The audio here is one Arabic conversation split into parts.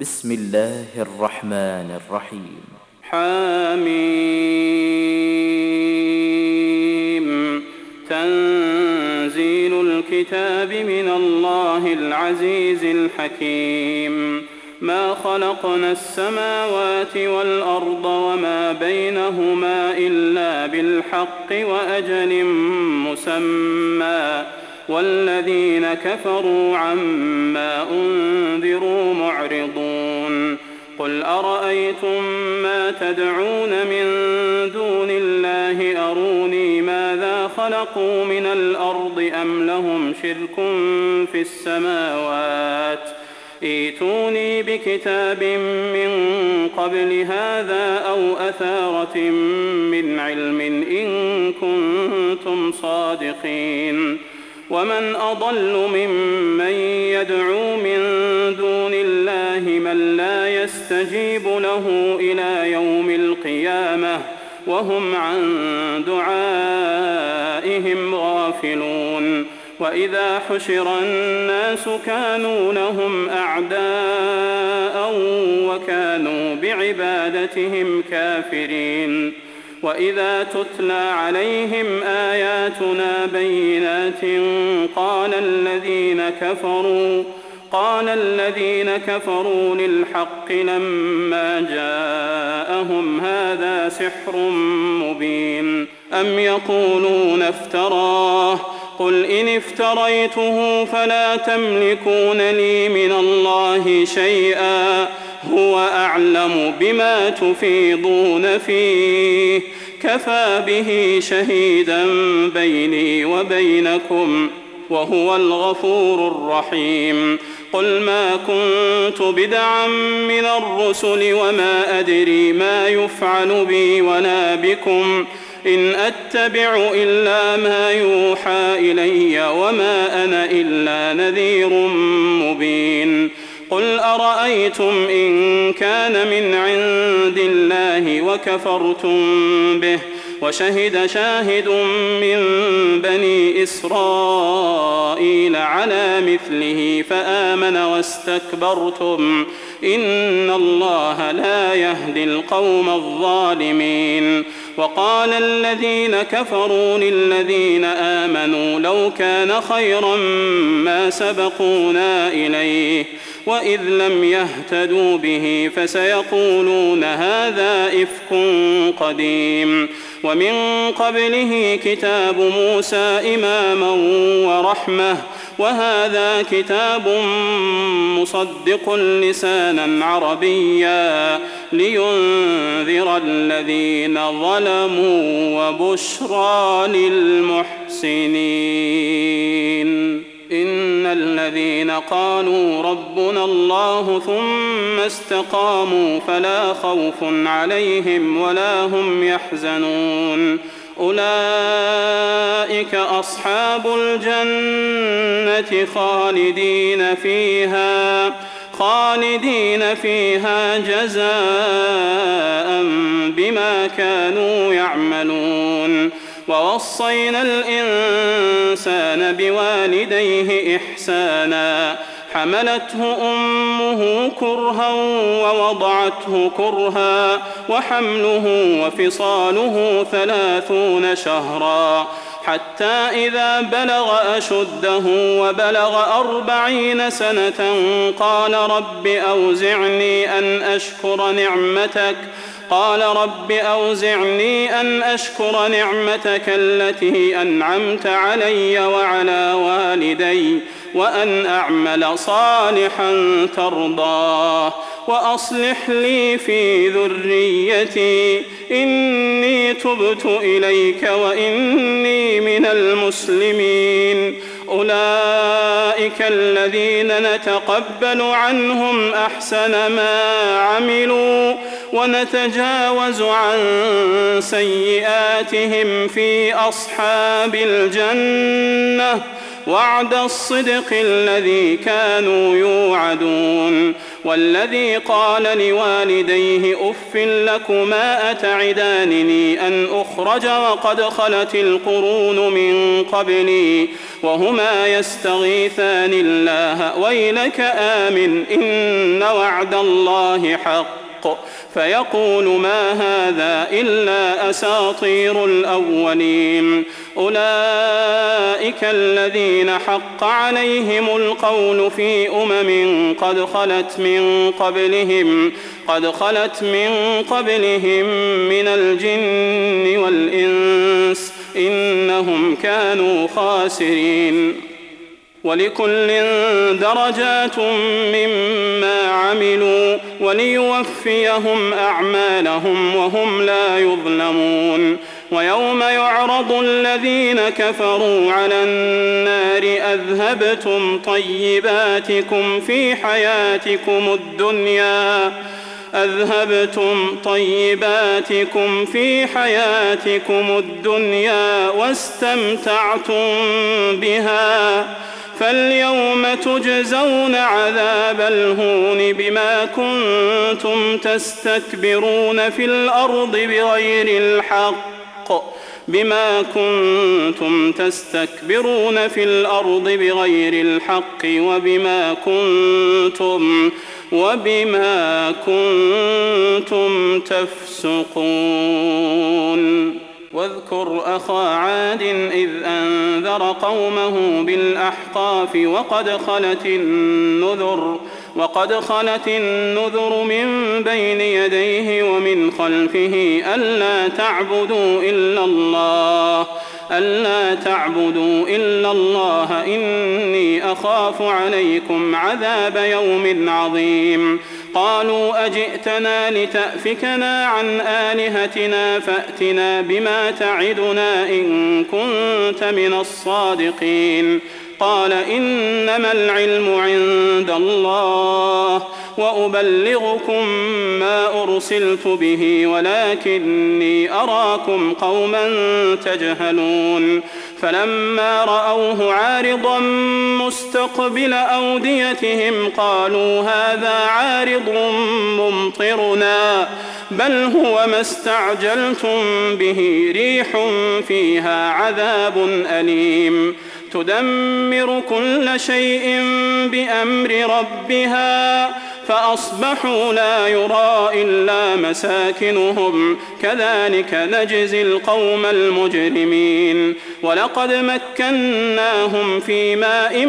بسم الله الرحمن الرحيم. حميم. تنزيل الكتاب من الله العزيز الحكيم. ما خلقنا السماوات والأرض وما بينهما إلا بالحق وأجل مسمى، والذين كفروا عما أنذروا معرضون. قل أرأيتم ما تدعون من دون الله أروني ماذا خلقوا من الأرض أم لهم شرك في السماوات؟ ائتوني بكتاب من قبل هذا أو أثارة من علم إن كنتم صادقين. ومن أضل ممن يدعو من دون الله من لا يستجيب له إلى يوم القيامة وهم عن دعائهم غافلون. وإذا حشر الناس كانوا لهم أعداء وكانوا بعبادتهم كافرين. وإذا تتلى عليهم آياتنا بينات قال الذين كفروا للحق لما جاءهم هذا سحر مبين. أم يقولون افتراه؟ قل إن افتريته فلا تملكون لي من الله شيئا هو أعلم بما تفيضون فيه كفى به شهيدا بيني وبينكم وهو الغفور الرحيم. قل ما كنت بدعا من الرسل وما أدري ما يفعل بي ولا بكم إن أتبع إلا ما يوحى إلي وما أنا إلا نذير مبين. قل أرأيتم إن كان من عند الله وكفرتم به وشهد شاهد من بني إسرائيل على مثله فآمن واستكبرتم إن الله لا يهدي القوم الظالمين. وقال الذين كفروا للذين آمنوا لو كان خيرا ما سبقونا إليه وإذ لم يهتدوا به فسيقولون هذا إفك قديم. ومن قبله كتاب موسى إماما ورحمة وهذا كتاب مصدق لسانا عربيا لينذر الذين ظلموا وبشرى للمحسنين. إن الذين قالوا ربنا الله ثم استقاموا فلا خوف عليهم ولا هم يحزنون أولئك أصحاب الجنة خالدين فيها جزاء بما كانوا يعملون. ووصينا الإنسان بوالديه إحسانا حملته أمه كرها ووضعته كرها وحمله وفصاله 30 شهرا حتى إذا بلغ أشده وبلغ 40 سنة قال رب أوزعني أن أشكر نعمتك التي أنعمت علي وعلى والدي وأن أعمل صالحا ترضاه وأصلح لي في ذريتي إني تبت إليك وإني من المسلمين. أولئك الذين نتقبل عنهم أحسن ما عملوا ونتجاوز عن سيئاتهم في أصحاب الجنة وعد الصدق الذي كانوا يوعدون. والذي قال لوالديه أف لكما أتعدانني أن أخرج وقد خلت القرون من قبلي وهما يستغيثان الله ويلك آمن إن وعد الله حق فيقول ما هذا إلا أساطير الأولين. أولئك الذين حق عليهم القول في قد خلت من قبلهم من الجن والإنس إنهم كانوا خاسرين. ولكل درجات مما عملوا وليوفيهم أعمالهم وهم لا يظلمون. ويوم يعرض الذين كفروا على النار أذهبتم طيباتكم في حياتكم الدنيا واستمتعتم بها فاليوم تجزون عذاب الهون بما كنتم تستكبرون في الأرض بغير الحق وبما كنتم تفسقون. واذكر أخا عاد إذ أنذر قومه بالأحقاف وقد خلت النذر من بين يديه ومن خلفه ألا تعبدوا إلا الله إني أخاف عليكم عذاب يوم عظيم. قالوا أجئتنا لتأفكنا عن آلهتنا فأتنا بما تعدنا إن كنت من الصادقين. قال إنما العلم عند الله وأبلغكم ما أرسلت به ولكني أراكم قوما تجهلون. فلما رأوه عارضا مستقبل أوديتهم قالوا هذا عارض ممطرنا بل هو ما استعجلتم به ريح فيها عذاب أليم تدمر كل شيء بأمر ربها فأصبحوا لا يرى إلا مساكنهم كذلك نجزي القوم المجرمين. ولقد مكناهم في ماء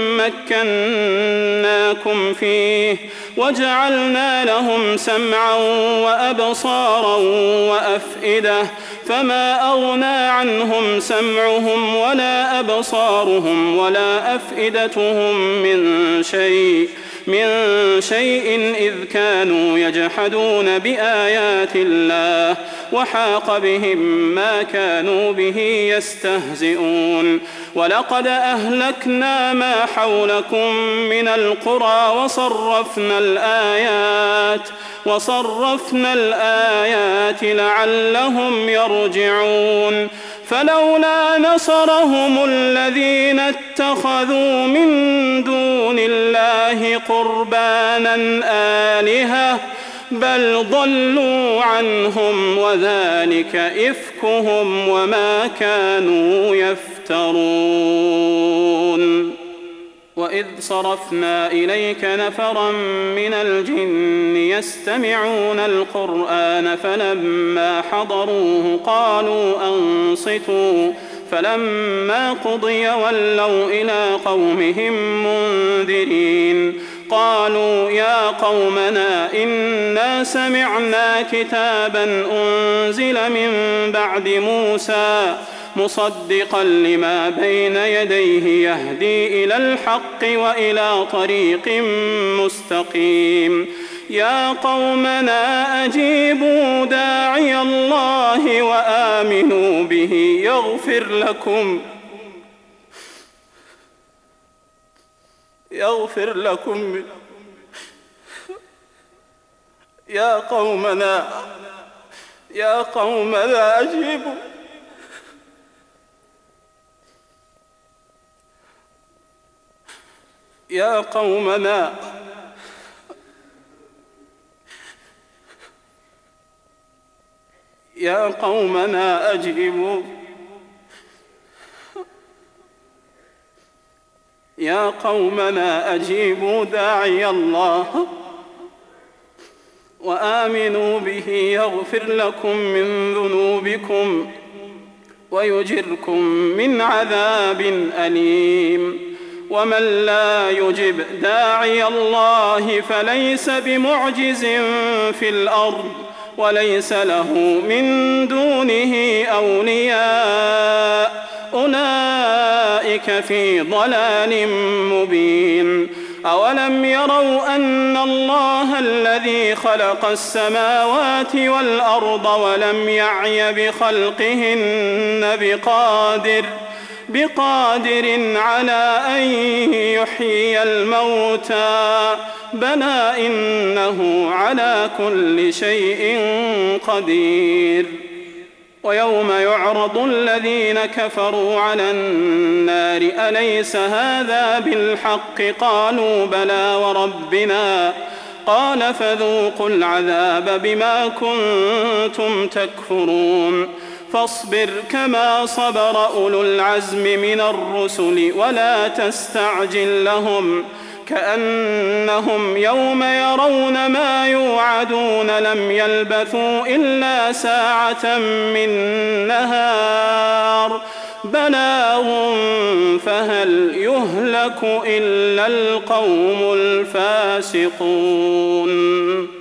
مكناكم فيه وجعلنا لهم سمعا وأبصارا وأفئدة فما أغنى عنهم سمعهم ولا أبصارهم ولا أفئدتهم من شيء إذ كانوا يجحدون بآيات الله وحاق بهم ما كانوا به يستهزئون. ولقد أهلكنا ما حولكم من القرى وصرفنا الآيات لعلهم يرجعون. فلولا نصرهم الذين اتخذوا من دون الله قربانا آلهة بل ضلوا عنهم وذلك إفكهم وما كانوا يفترون. وإذ صرفنا إليك نفرا من الجن يستمعون القرآن فلما حضروه قالوا أنصتوا فلما قضي ولوا إلى قومهم منذرين. قالوا يا قومنا إنا سمعنا كتابا أنزل من بعد موسى مصدقا لما بين يديه يهدي إلى الحق وإلى طريق مستقيم. يا قومنا أجيبوا داعي الله وآمنوا به يغفر لكم يا قومنا أجيبوا يا قومنا يا قومنا أجيبوا يا قومنا أجيبوا داعي الله وآمنوا به يغفر لكم من ذنوبكم ويجركم من عذاب أليم. ومن لا يجب داعي الله فليس بمعجز في الأرض وليس له من دونه أولياء أولئك في ضلال مبين. أولم يروا أن الله الذي خلق السماوات والأرض ولم يعي بخلقهن بقادر على أن يحيي الموتى بلى إنه على كل شيء قدير. ويوم يعرض الذين كفروا على النار أليس هذا بالحق قالوا بلى وربنا قال فذوقوا العذاب بما كنتم تكفرون. فاصبر كما صبر أولو العزم من الرسل ولا تستعجل لهم كأنهم يوم يرون ما يوعدون لم يلبثوا إلا ساعة من نهار بلاغ فهل يهلك إلا القوم الفاسقون.